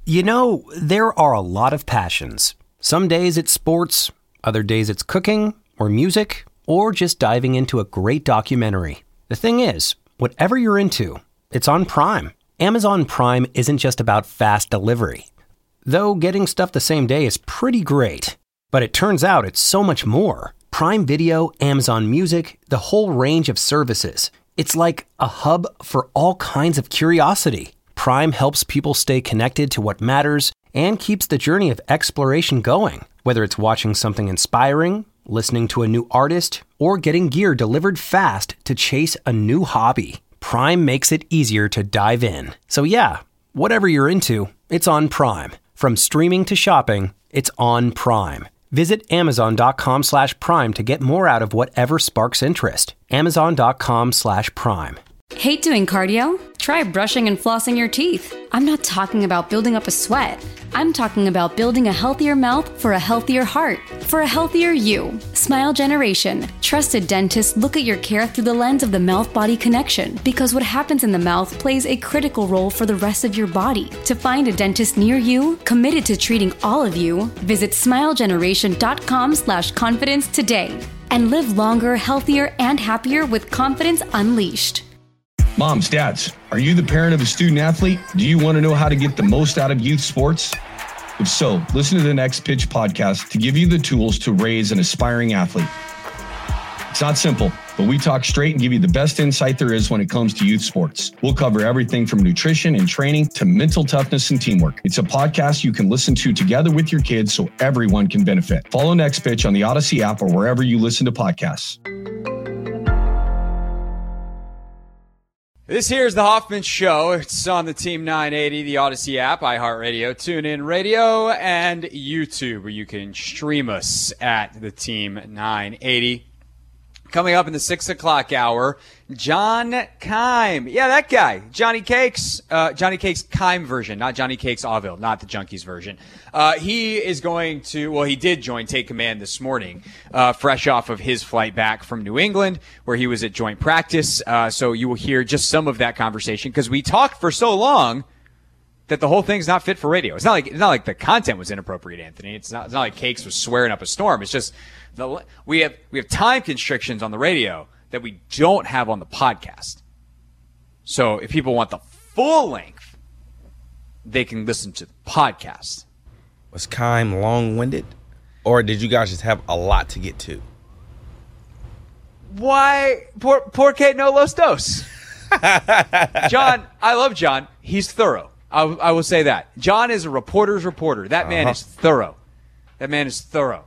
You know, there are a lot of passions. Some days it's sports, other days it's cooking or music, or just diving into a great documentary. The thing is, whatever you're into, it's on Prime. Amazon Prime isn't just about fast delivery. Though getting stuff the same day is pretty great. But it turns out it's so much more. Prime Video, Amazon Music, the whole range of services. It's like a hub for all kinds of curiosity. Prime helps people stay connected to what matters and keeps the journey of exploration going. Whether it's watching something inspiring, listening to a new artist, or getting gear delivered fast to chase a new hobby, Prime makes it easier to dive in. So yeah, whatever you're into, it's on Prime. From streaming to shopping, it's on Prime. Visit Amazon.com/Prime to get more out of whatever sparks interest. Amazon.com/Prime. Hate doing cardio? Try brushing and flossing your teeth. I'm not talking about building up a sweat. I'm talking about building a healthier mouth for a healthier heart, for a healthier you. Smile Generation. Trusted dentists look at your care through the lens of the mouth-body connection, because what happens in the mouth plays a critical role for the rest of your body. To find a dentist near you, committed to treating all of you, visit smilegeneration.com/confidence today. And live longer, healthier, and happier with confidence unleashed. Moms, dads, are you the parent of a student athlete? Do you want to know how to get the most out of youth sports? If so, listen to the Next Pitch podcast to give you the tools to raise an aspiring athlete. It's not simple, but we talk straight and give you the best insight there is when it comes to youth sports. We'll cover everything from nutrition and training to mental toughness and teamwork. It's a podcast you can listen to together with your kids so everyone can benefit. Follow Next Pitch on the Odyssey app or wherever you listen to podcasts. This here is the Hoffman Show. It's on the Team 980, the Odyssey app, iHeartRadio, TuneIn Radio, and YouTube, where you can stream us at the Team 980. Coming up in the 6 o'clock hour, John Keim. Yeah, that guy. Johnny Cakes. Johnny Cakes Keim version, not Johnny Cakes Autville, not the Junkies version. He is going to, well, he did join Take Command this morning, fresh off of his flight back from New England, where he was at joint practice. So you will hear just some of that conversation, because we talked for so long that the whole thing's not fit for radio. It's not like the content was inappropriate, Anthony. It's not like Cakes was swearing up a storm. It's just we have time constrictions on the radio that we don't have on the podcast. So if people want the full length, they can listen to the podcast. Was Keim long-winded, or did you guys just have a lot to get to? Why? Porque no los dos. John, I love John. He's thorough. I will say that. John is a reporter's reporter. That man is thorough. That man is thorough.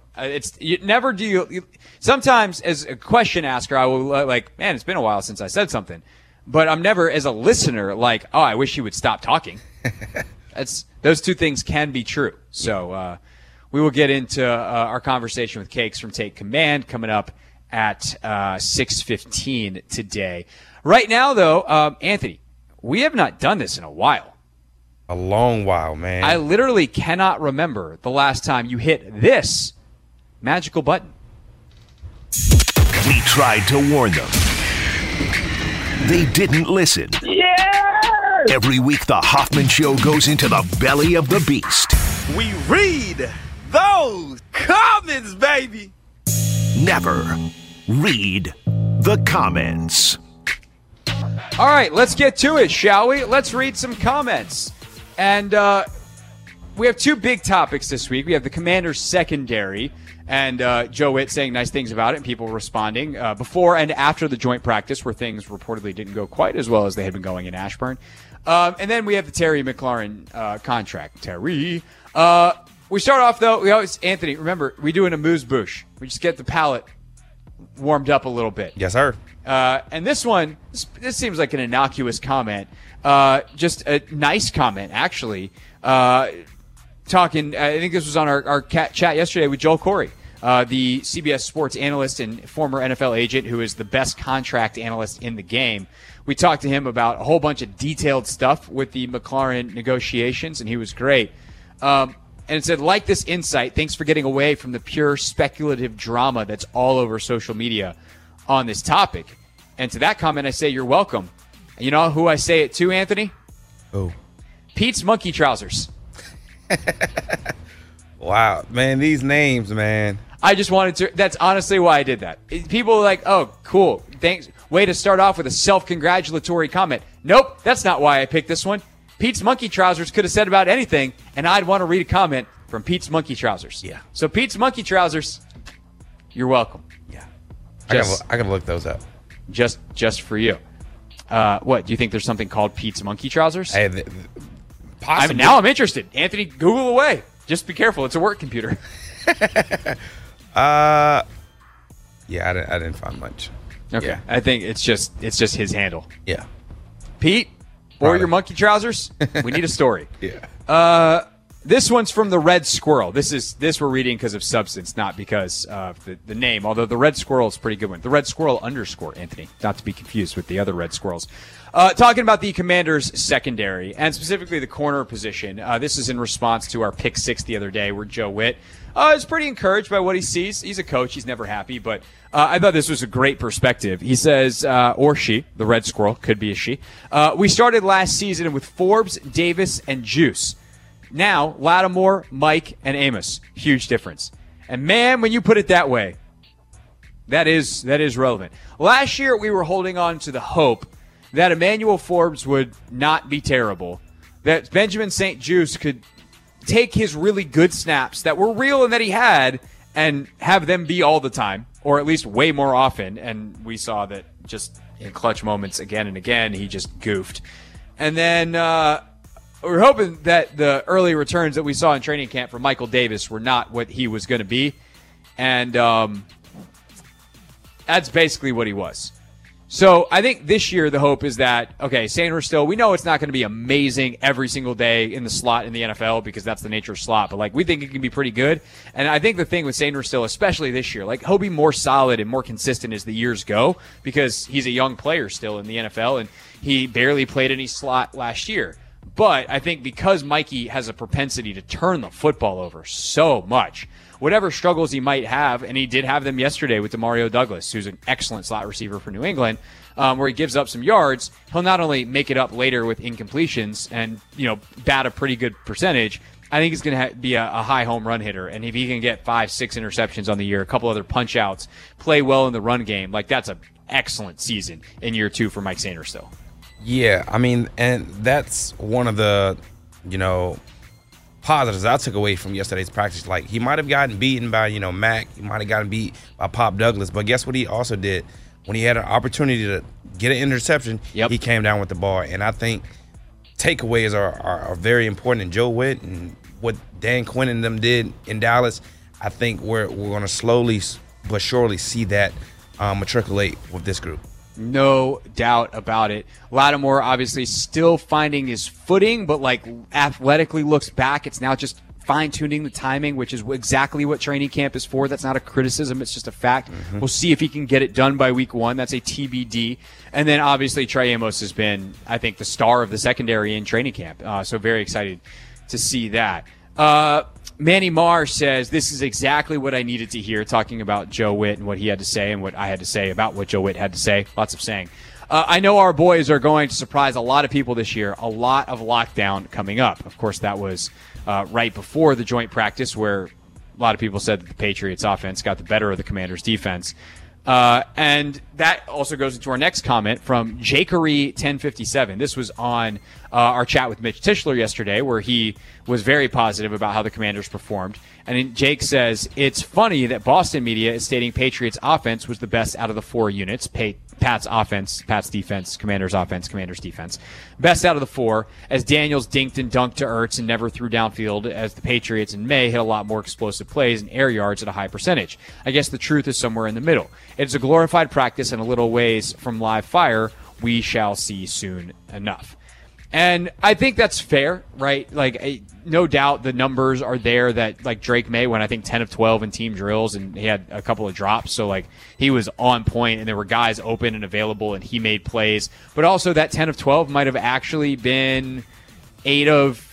Sometimes as a question asker, I will man, it's been a while since I said something. But I'm never, as a listener, like, oh, I wish he would stop talking. Those two things can be true. So we will get into our conversation with Cakes from Take Command coming up at 6:15 today. Right now, though, Anthony, we have not done this in a while. A long while, man. I literally cannot remember the last time you hit this magical button. We tried to warn them. They didn't listen. Yeah! Every week, the Hoffman Show goes into the belly of the beast. We read those comments, baby. Never read the comments. All right, let's get to it, shall we? Let's read some comments. And we have two big topics this week. We have the Commanders secondary, and Joe Witt saying nice things about it and people responding before and after the joint practice, where things reportedly didn't go quite as well as they had been going in Ashburn. And then we have the Terry McLaurin contract. Terry. We start off, though, Anthony, remember, we do an amuse-bouche. We just get the palate warmed up a little bit. Yes, sir. And this one, this seems like an innocuous comment. Just a nice comment, actually. Talking, I think this was on our chat yesterday with Joel Corey, the CBS Sports analyst and former NFL agent who is the best contract analyst in the game. We talked to him about a whole bunch of detailed stuff with the McLaurin negotiations, and he was great. And it said, like this insight, thanks for getting away from the pure speculative drama that's all over social media on this topic. And to that comment, I say, you're welcome. You know who I say it to, Anthony? Oh. Pete's Monkey Trousers. Wow, man, these names, man. I just wanted to. That's honestly why I did that. People are like, oh, cool. Thanks. Way to start off with a self-congratulatory comment. Nope, that's not why I picked this one. Pete's Monkey Trousers could have said about anything, and I'd want to read a comment from Pete's Monkey Trousers. Yeah. So Pete's Monkey Trousers, you're welcome. Yeah. Just- I gotta look those up. Just for you. What, do you think there's something called Pete's Monkey Trousers? Hey, possibly. Now I'm interested. Anthony, Google away. Just be careful. It's a work computer. Yeah, I didn't find much. Okay. Yeah. I think it's just his handle. Yeah. Pete, or Right. your monkey trousers? We need a story. Yeah. This one's from the Red Squirrel. This we're reading because of substance, not because of the name. Although the Red Squirrel is a pretty good one. The Red Squirrel _ Anthony, not to be confused with the other Red Squirrels. Talking about the Commanders' secondary and specifically the corner position. This is in response to our pick 6 the other day, where Joe Witt is pretty encouraged by what he sees. He's a coach; he's never happy, but I thought this was a great perspective. He says, or she, the Red Squirrel, could be a she. We started last season with Forbes, Davis, and Juice. Now, Lattimore, Mike, and Amos. Huge difference. And man, when you put it that way, that is relevant. Last year, we were holding on to the hope that Emmanuel Forbes would not be terrible, that Benjamin St. Juice could take his really good snaps that were real and that he had and have them be all the time, or at least way more often. And we saw that just in clutch moments again and again, he just goofed. And then we were hoping that the early returns that we saw in training camp from Michael Davis were not what he was going to be. And that's basically what he was. So I think this year the hope is that, okay, Sainristil, we know it's not going to be amazing every single day in the slot in the NFL because that's the nature of slot, but like we think it can be pretty good. And I think the thing with Sainristil, especially this year, like he'll be more solid and more consistent as the years go because he's a young player still in the NFL and he barely played any slot last year. But I think because Mikey has a propensity to turn the football over so much, whatever struggles he might have, and he did have them yesterday with Demario Douglas, who's an excellent slot receiver for New England, where he gives up some yards, he'll not only make it up later with incompletions and, bat a pretty good percentage, I think he's going to be a high home run hitter. And if he can get 5-6 interceptions on the year, a couple other punch outs, play well in the run game, like that's an excellent season in year 2 for Mike Sainristil. Yeah, I mean, and that's one of the, positives I took away from yesterday's practice. Like, he might have gotten beaten by, Mac. He might have gotten beat by Pop Douglas. But guess what he also did? When he had an opportunity to get an interception, he came down with the ball. And I think takeaways are very important. And Joe Witt and what Dan Quinn and them did in Dallas, I think we're going to slowly but surely see that matriculate with this group. No doubt about it. Lattimore obviously still finding his footing, but like athletically looks back. It's now just fine-tuning the timing, which is exactly what training camp is for. That's not a criticism. It's just a fact. Mm-hmm. We'll see if he can get it done by week 1. That's a TBD. And then obviously Trey Amos has been, I think, the star of the secondary in training camp. So very excited to see that. Manny Marr says, this is exactly what I needed to hear, talking about Joe Witt and what he had to say and what I had to say about what Joe Witt had to say. Lots of saying. I know our boys are going to surprise a lot of people this year. A lot of lockdown coming up. Of course, that was right before the joint practice where a lot of people said that the Patriots offense got the better of the Commanders defense. And that also goes into our next comment from Jakery1057. This was on our chat with Mitch Tischler yesterday, where he was very positive about how the Commanders performed. And Jake says, it's funny that Boston media is stating Patriots offense was the best out of the 4 units. Pat's offense, Pat's defense, Commanders offense, Commanders defense. Best out of the 4, as Daniels dinked and dunked to Ertz and never threw downfield, as the Patriots in May hit a lot more explosive plays and air yards at a high percentage. I guess the truth is somewhere in the middle. It's a glorified practice and a little ways from live fire. We shall see soon enough. And I think that's fair, right? Like, no doubt the numbers are there that, like, Drake May went, I think, 10 of 12 in team drills, and he had a couple of drops. So, like, he was on point, and there were guys open and available, and he made plays. But also that 10 of 12 might have actually been 8 of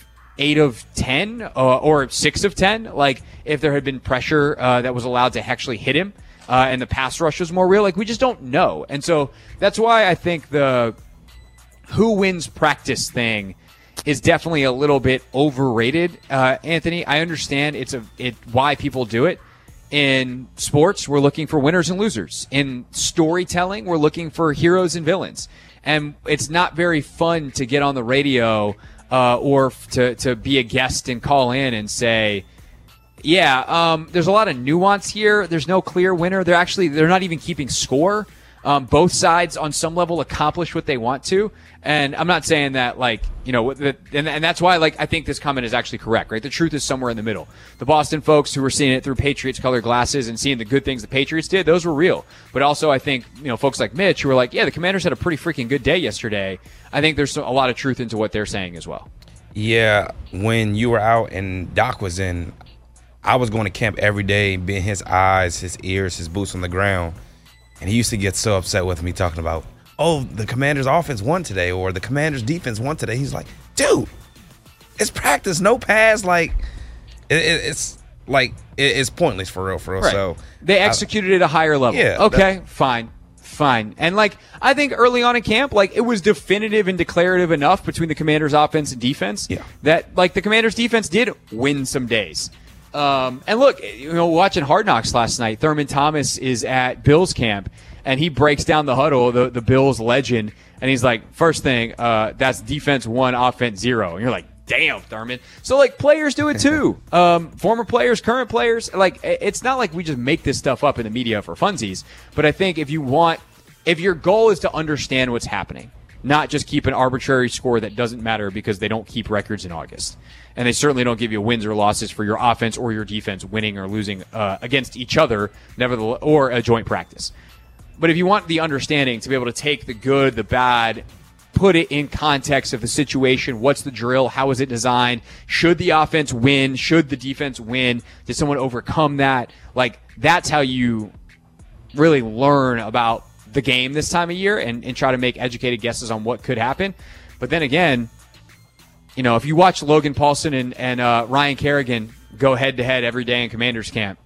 10 or 6 of 10. Like, if there had been pressure that was allowed to actually hit him and the pass rush was more real. Like, we just don't know. And so that's why I think the who wins practice thing is definitely a little bit overrated, Anthony. I understand why people do it. In sports, we're looking for winners and losers. In storytelling, we're looking for heroes and villains. And it's not very fun to get on the radio or to be a guest and call in and say, there's a lot of nuance here. There's no clear winner. They're not even keeping score. Both sides on some level accomplish what they want to. And I'm not saying that and that's why I think this comment is actually correct, right? The truth is somewhere in the middle. The Boston folks who were seeing it through Patriots colored glasses and seeing the good things the Patriots did, those were real. But also I think, folks like Mitch who were like, the Commanders had a pretty freaking good day yesterday. I think there's a lot of truth into what they're saying as well. Yeah, when you were out and Doc was in, I was going to camp every day, being his eyes, his ears, his boots on the ground. And he used to get so upset with me talking about, the Commanders' offense won today, or the Commanders' defense won today. He's like, dude, it's practice, no pass. It's pointless for real. Right. So they executed at a higher level. Yeah. Okay, fine. And I think early on in camp, it was definitive and declarative enough between the Commanders' offense and defense that the Commanders' defense did win some days. And look, watching Hard Knocks last night, Thurman Thomas is at Bills camp, and he breaks down the huddle, the Bills legend, and he's like, first thing, that's defense 1, offense 0. And you're like, damn, Thurman. So, players do it too. Former players, current players. It's not like we just make this stuff up in the media for funsies. But I think if your goal is to understand what's happening, not just keep an arbitrary score that doesn't matter because they don't keep records in August. And they certainly don't give you wins or losses for your offense or your defense winning or losing against each other, nevertheless, or a joint practice. But if you want the understanding to be able to take the good, the bad, put it in context of the situation, what's the drill, how is it designed, should the offense win, should the defense win, did someone overcome that? That's how you really learn about the game this time of year and try to make educated guesses on what could happen. But then again, if you watch Logan Paulson and Ryan Kerrigan go head-to-head every day in Commanders camp,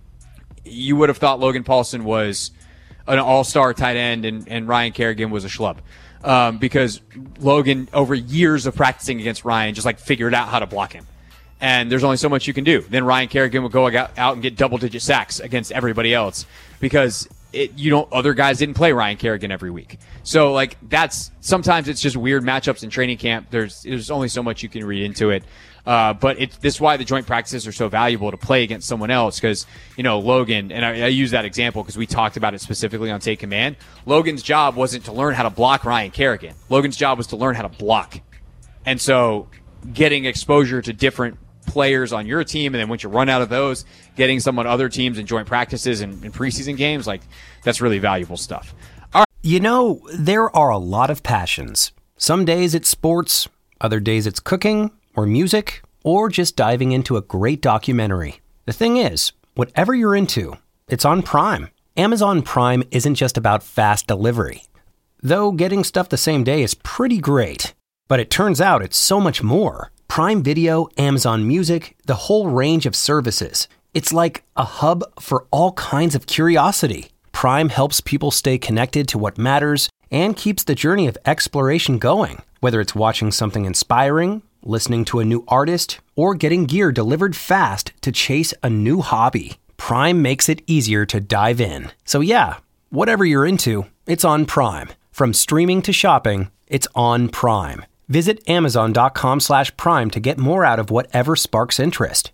you would have thought Logan Paulson was an all-star tight end and Ryan Kerrigan was a schlub. Because Logan, over years of practicing against Ryan, just figured out how to block him. And there's only so much you can do. Then Ryan Kerrigan will go out and get double-digit sacks against everybody else because other guys didn't play Ryan Kerrigan every week. So sometimes it's just weird matchups in training camp. There's only so much you can read into it. But this is why the joint practices are so valuable to play against someone else because, Logan, and I use that example because we talked about it specifically on Take Command. Logan's job wasn't to learn how to block Ryan Kerrigan. Logan's job was to learn how to block. And so getting exposure to different players on your team, and then once you run out of those, getting some on other teams in joint practices and in preseason games, that's really valuable stuff. All right. There are a lot of passions. Some days it's sports, other days it's cooking, or music, or just diving into a great documentary. The thing is, whatever you're into, it's on Prime. Amazon Prime isn't just about fast delivery. Though getting stuff the same day is pretty great. But it turns out it's so much more. Prime Video, Amazon Music, the whole range of services. It's like a hub for all kinds of curiosity. Prime helps people stay connected to what matters and keeps the journey of exploration going. Whether it's watching something inspiring, listening to a new artist, or getting gear delivered fast to chase a new hobby, Prime makes it easier to dive in. So whatever you're into, it's on Prime. From streaming to shopping, it's on Prime. Visit Amazon.com/Prime to get more out of whatever sparks interest.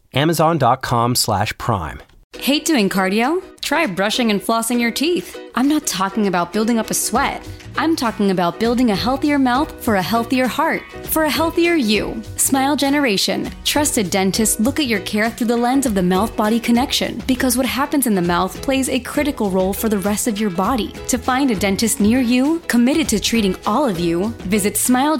Amazon.com/Prime. Hate doing cardio? Try brushing and flossing your teeth. I'm not talking about building up a sweat. I'm talking about building a healthier mouth for a healthier heart, for a healthier you. Smile Generation. Trusted dentists look at your care through the lens of the mouth-body connection because what happens in the mouth plays a critical role for the rest of your body. To find a dentist near you, committed to treating all of you, visit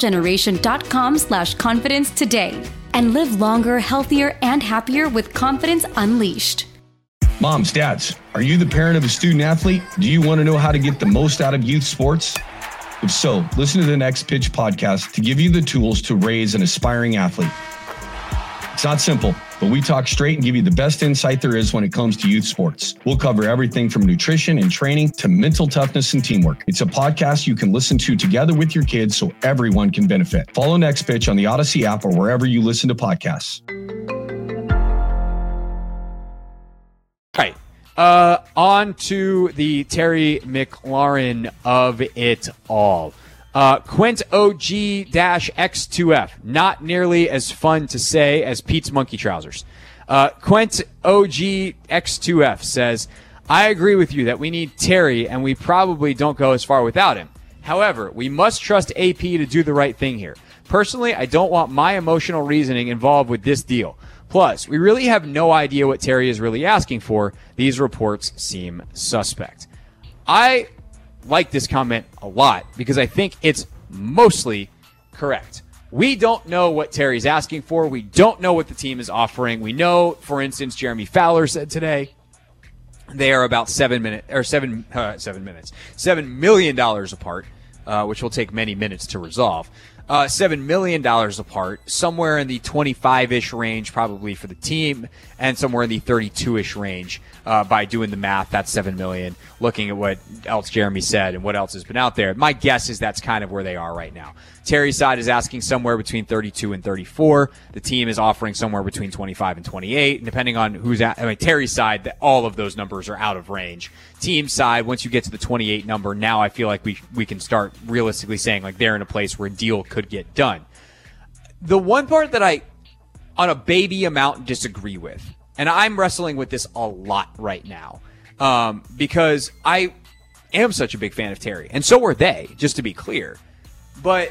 smilegeneration.com/confidence today and live longer, healthier, and happier with confidence unleashed. Moms, dads, are you the parent of a student athlete? Do you want to know how to get the most out of youth sports? If so, listen to the Next Pitch podcast to give you the tools to raise an aspiring athlete. It's not simple, but we talk straight and give you the best insight there is when it comes to youth sports. We'll cover everything from nutrition and training to mental toughness and teamwork. It's a podcast you can listen to together with your kids so everyone can benefit. Follow Next Pitch on the Odyssey app or wherever you listen to podcasts. All right. On to the Terry McLaurin of it all. Quint OG-X2F. Not nearly as fun to say as Pete's monkey trousers. Quint OG-X2F says, I agree with you that we need Terry and we probably don't go as far without him. However, we must trust AP to do the right thing here. Personally, I don't want my emotional reasoning involved with this deal. Plus, we really have no idea what Terry is really asking for. These reports seem suspect. I like this comment a lot because I think it's mostly correct. We don't know what Terry's asking for. We don't know what the team is offering. We know, for instance, Jeremy Fowler said today they are about $7 million apart, which will take many minutes to resolve. $7 million apart, somewhere in the 25-ish range probably for the team, and somewhere in the 32-ish range by doing the math. That's $7 million. Looking at what else Jeremy said and what else has been out there, my guess is that's kind of where they are right now. Terry's side is asking somewhere between 32 and 34. The team is offering somewhere between 25 and 28. And depending on who's at, Terry's side, all of those numbers are out of range. Team side, once you get to the 28 number, now I feel like we can start realistically saying like they're in a place where a deal could get done. The one part that I, on a baby amount, disagree with, and I'm wrestling with this a lot right now, because I am such a big fan of Terry, and so are they, just to be clear. But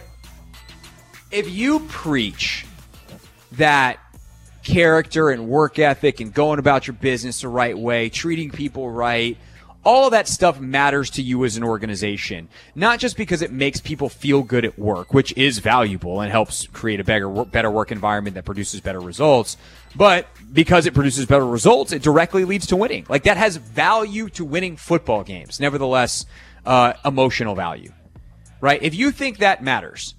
if you preach that character and work ethic and going about your business the right way, treating people right, all of that stuff matters to you as an organization, not just because it makes people feel good at work, which is valuable and helps create a better work environment that produces better results, but because it produces better results, it directly leads to winning. Like, that has value to winning football games, nevertheless, emotional value, right? If you think that matters,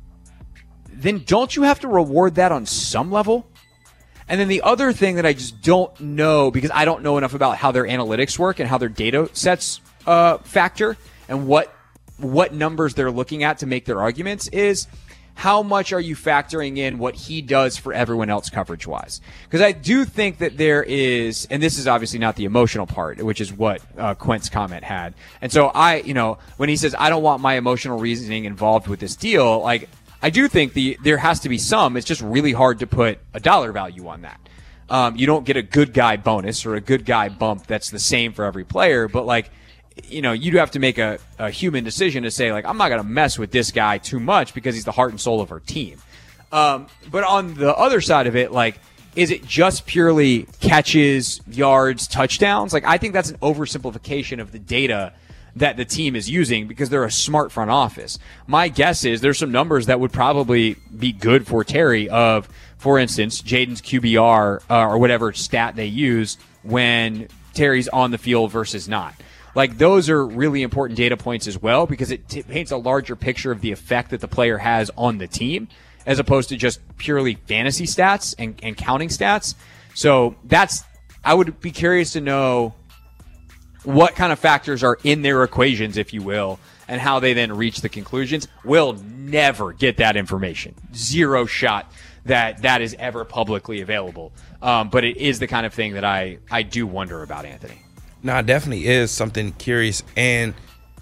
then don't you have to reward that on some level? And then the other thing that I just don't know, because I don't know enough about how their analytics work and how their data sets factor and what numbers they're looking at to make their arguments, is how much are you factoring in what he does for everyone else coverage-wise? Because I do think that there is, and this is obviously not the emotional part, which is what Quint's comment had. And so when he says, I don't want my emotional reasoning involved with this deal, like, I do think there has to be some. It's just really hard to put a dollar value on that. You don't get a good guy bonus or a good guy bump that's the same for every player, but like, you have to make a human decision to say, like, I'm not going to mess with this guy too much because he's the heart and soul of our team. But on the other side of it, like, is it just purely catches, yards, touchdowns? Like, I think that's an oversimplification of the data that the team is using because they're a smart front office. My guess is there's some numbers that would probably be good for Terry of, for instance, Jaden's QBR or whatever stat they use when Terry's on the field versus not. Like, those are really important data points as well because it paints a larger picture of the effect that the player has on the team as opposed to just purely fantasy stats and counting stats. So I would be curious to know what kind of factors are in their equations, if you will, and how they then reach the conclusions. We'll never get that information. Zero shot that is ever publicly available. But it is the kind of thing that I do wonder about, Anthony. No, it definitely is something curious, and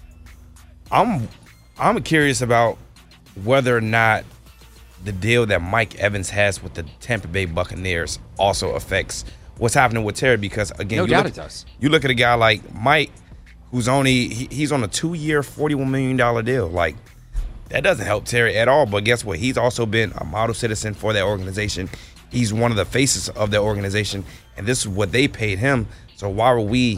I'm curious about whether or not the deal that Mike Evans has with the Tampa Bay Buccaneers also affects what's happening with Terry, because again, no doubt it does. You look at a guy like Mike, who's he's on a 2-year, $41 million deal. Like, that doesn't help Terry at all. But guess what? He's also been a model citizen for that organization. He's one of the faces of the organization, and this is what they paid him. So why would we,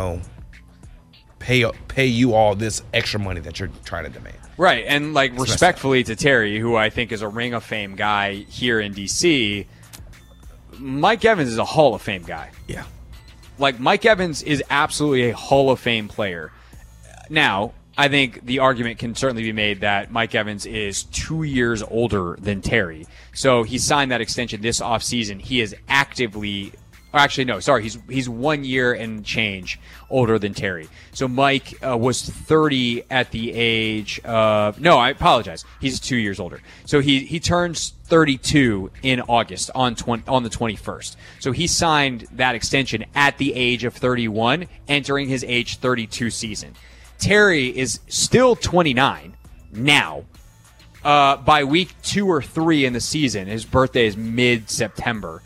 pay you all this extra money that you're trying to demand? Right, and like, respectfully to Terry, who I think is a Ring of Fame guy here in DC, Mike Evans is a Hall of Fame guy. Yeah. Like, Mike Evans is absolutely a Hall of Fame player. Now, I think the argument can certainly be made that Mike Evans is 2 years older than Terry. So he signed that extension this offseason. He is actively, or actually, no, sorry, he's 1 year and change older than Terry. So Mike was 30 at the age of, no, I apologize. He's 2 years older. So he turns 32 in August on the 21st. So he signed that extension at the age of 31, entering his age 32 season. Terry is still 29 now. By week 2 or 3 in the season, his birthday is mid-September,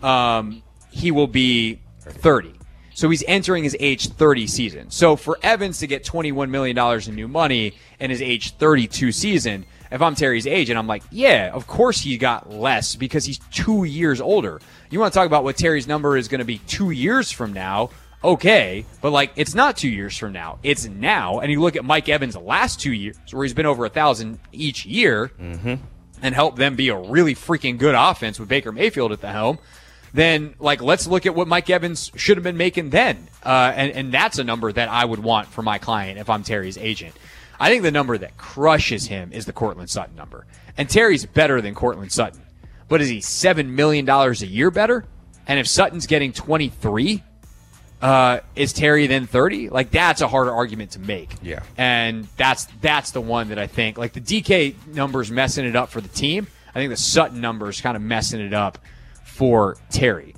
he will be 30. So he's entering his age 30 season. So for Evans to get $21 million in new money in his age 32 season, if I'm Terry's agent, I'm like, yeah, of course he got less because he's 2 years older. You want to talk about what Terry's number is going to be 2 years from now? Okay, but like it's not 2 years from now. It's now. And you look at Mike Evans' last 2 years where he's been over 1,000 each year and helped them be a really freaking good offense with Baker Mayfield at the helm. Then like let's look at what Mike Evans should have been making then. And that's a number that I would want for my client if I'm Terry's agent. I think the number that crushes him is the Courtland Sutton number. And Terry's better than Courtland Sutton. But is he $7 million a year better? And if Sutton's getting 23, is Terry then 30? Like that's a harder argument to make. Yeah. And that's the one that I think like the DK number's messing it up for the team. I think the Sutton number's kind of messing it up for Terry.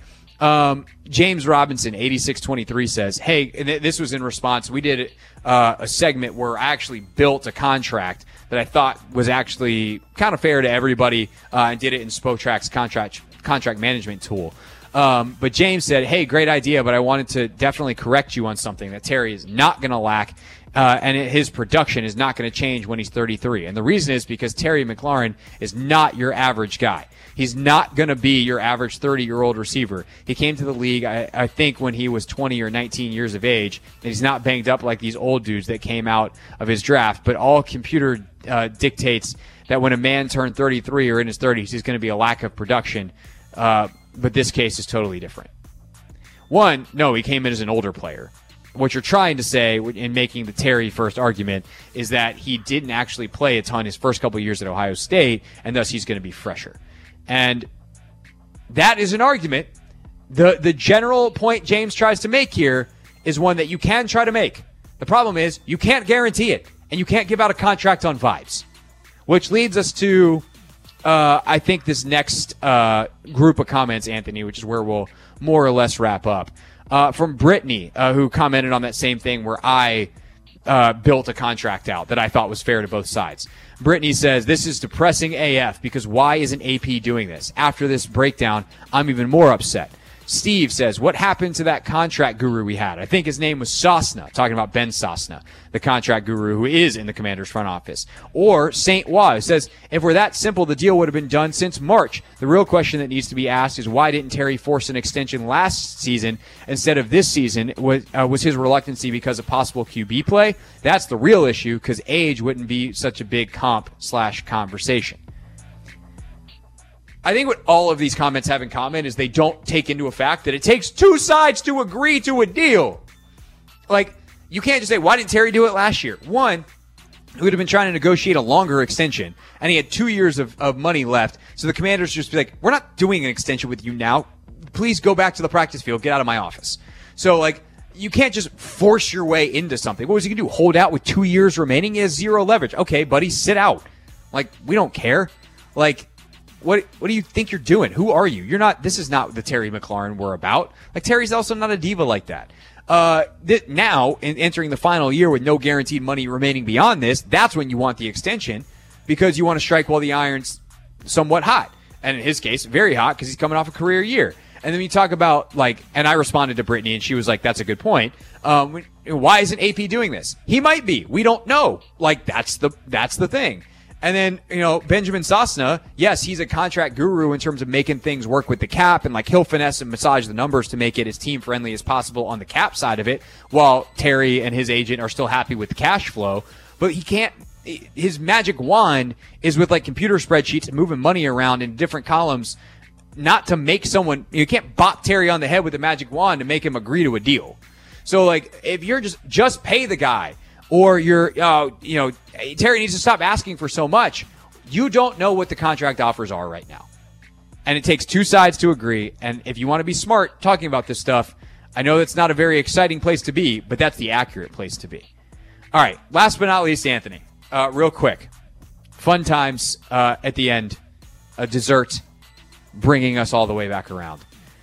James Robinson, 8623 says, hey, and this was in response. We did a segment where I actually built a contract that I thought was actually kind of fair to everybody, and did it in Spotrack's contract management tool. But James said, hey, great idea, but I wanted to definitely correct you on something that Terry is not going to lack, and his production is not going to change when he's 33. And the reason is because Terry McLaurin is not your average guy. He's not going to be your average 30-year-old receiver. He came to the league, I think, when he was 20 or 19 years of age, and he's not banged up like these old dudes that came out of his draft. But all computer dictates that when a man turned 33 or in his 30s, he's going to be a lack of production. But this case is totally different. One, no, he came in as an older player. What you're trying to say in making the Terry first argument is that he didn't actually play a ton his first couple of years at Ohio State, and thus he's going to be fresher. And that is an argument. The general point James tries to make here is one that you can try to make. The problem is you can't guarantee it, and you can't give out a contract on vibes, which leads us to I think this next group of comments, Anthony, which is where we'll more or less wrap up. From Brittany, who commented on that same thing where I built a contract out that I thought was fair to both sides. Brittany says, this is depressing AF because why isn't AP doing this? After this breakdown, I'm even more upset. Steve says, what happened to that contract guru we had? I think his name was Sosna, talking about Ben Sosna, the contract guru who is in the Commander's front office. Or St. Wa says, if we're that simple, the deal would have been done since March. The real question that needs to be asked is why didn't Terry force an extension last season instead of this season? Was his reluctancy because of possible QB play? That's the real issue because age wouldn't be such a big comp/conversation. I think what all of these comments have in common is they don't take into effect that it takes two sides to agree to a deal. Like, you can't just say, why didn't Terry do it last year? One, he would have been trying to negotiate a longer extension, and he had 2 years of money left. So the Commanders just be like, we're not doing an extension with you now. Please go back to the practice field. Get out of my office. So, like, you can't just force your way into something. What was he going to do? Hold out with 2 years remaining? He has zero leverage. Okay, buddy, sit out. Like, we don't care. Like, What do you think you're doing? Who are you? You're not. This is not the Terry McLaurin we're about. Like, Terry's also not a diva like that. Now, in entering the final year with no guaranteed money remaining beyond this, that's when you want the extension because you want to strike while the iron's somewhat hot. And in his case, very hot because he's coming off a career year. And then you talk about, like, and I responded to Brittany and she was like, that's a good point. Why isn't AP doing this? He might be. We don't know. Like, that's the thing. And then, Benjamin Sosna, yes, he's a contract guru in terms of making things work with the cap, and like he'll finesse and massage the numbers to make it as team friendly as possible on the cap side of it, while Terry and his agent are still happy with the cash flow. But he can't, his magic wand is with like computer spreadsheets and moving money around in different columns, not to make someone, you can't bop Terry on the head with a magic wand to make him agree to a deal. So like, if you're just pay the guy, or Terry needs to stop asking for so much. You don't know what the contract offers are right now. And it takes two sides to agree. And if you want to be smart talking about this stuff, I know that's not a very exciting place to be, but that's the accurate place to be. All right. Last but not least, Anthony, real quick. Fun times at the end. A dessert bringing us all the way back around.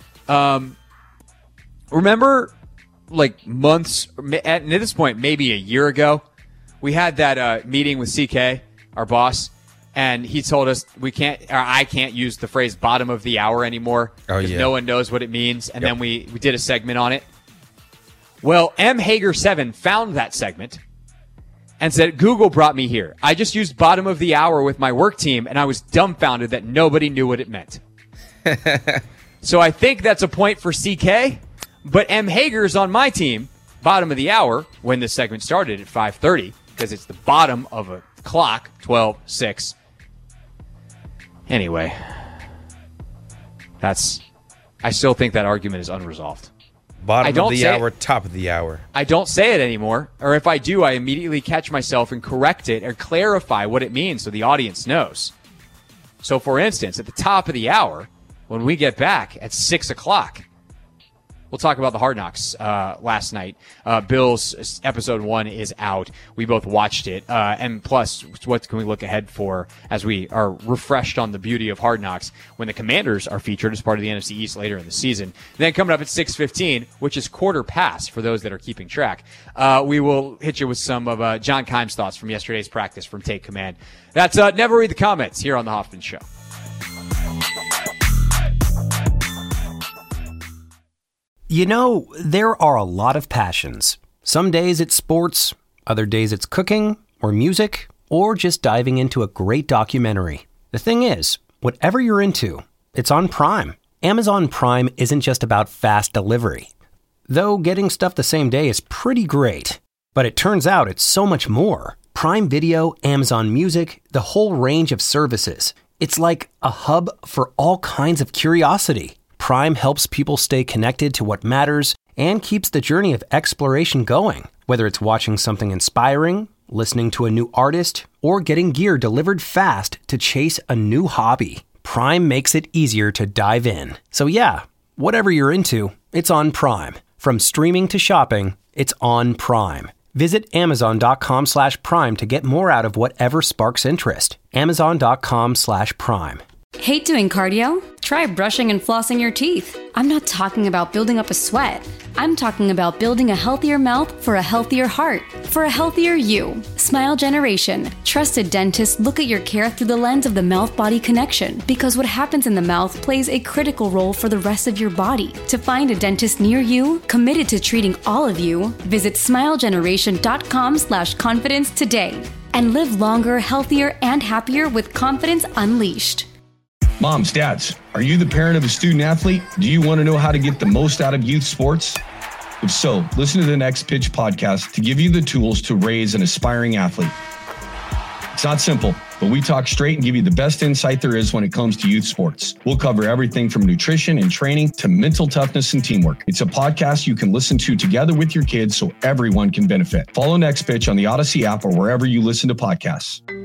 Remember, like months, at this point, maybe a year ago, we had that meeting with CK, our boss, and he told us I can't use the phrase bottom of the hour anymore because no one knows what it means. And then we did a segment on it. Well, M. Hager 7 found that segment and said, Google brought me here. I just used bottom of the hour with my work team, and I was dumbfounded that nobody knew what it meant. So I think that's a point for CK, but M. Hager's on my team, bottom of the hour, when this segment started at 5:30, because it's the bottom of a clock, 12:06. Anyway, I still think that argument is unresolved. Bottom of the hour, top of the hour. I don't say it anymore, or if I do, I immediately catch myself and correct it or clarify what it means so the audience knows. So, for instance, at the top of the hour, when we get back at 6 o'clock, we'll talk about the Hard Knocks last night. Bill's episode 1 is out. We both watched it. And plus, what can we look ahead for as we are refreshed on the beauty of Hard Knocks when the Commanders are featured as part of the NFC East later in the season. Then coming up at 6:15, which is quarter past for those that are keeping track, we will hit you with some of John Keim's thoughts from yesterday's practice from Take Command. That's Never Read the Comments here on The Hoffman Show. You know, there are a lot of passions. Some days it's sports, other days it's cooking, or music, or just diving into a great documentary. The thing is, whatever you're into, it's on Prime. Amazon Prime isn't just about fast delivery. Though getting stuff the same day is pretty great. But it turns out it's so much more. Prime Video, Amazon Music, the whole range of services. It's like a hub for all kinds of curiosity. Prime helps people stay connected to what matters and keeps the journey of exploration going. Whether it's watching something inspiring, listening to a new artist, or getting gear delivered fast to chase a new hobby, Prime makes it easier to dive in. So yeah, whatever you're into, it's on Prime. From streaming to shopping, it's on Prime. Visit Amazon.com/Prime to get more out of whatever sparks interest. Amazon.com/Prime. Hate doing cardio? Try brushing and flossing your teeth. I'm not talking about building up a sweat. I'm talking about building a healthier mouth for a healthier heart, for a healthier you. Smile Generation. Trusted dentists look at your care through the lens of the mouth-body connection, because what happens in the mouth plays a critical role for the rest of your body. To find a dentist near you, committed to treating all of you, visit smilegeneration.com/confidence today and live longer, healthier, and happier with confidence unleashed. Moms, dads, are you the parent of a student athlete? Do you want to know how to get the most out of youth sports? If so, listen to the Next Pitch podcast to give you the tools to raise an aspiring athlete. It's not simple, but we talk straight and give you the best insight there is when it comes to youth sports. We'll cover everything from nutrition and training to mental toughness and teamwork. It's a podcast you can listen to together with your kids so everyone can benefit. Follow Next Pitch on the Odyssey app or wherever you listen to podcasts.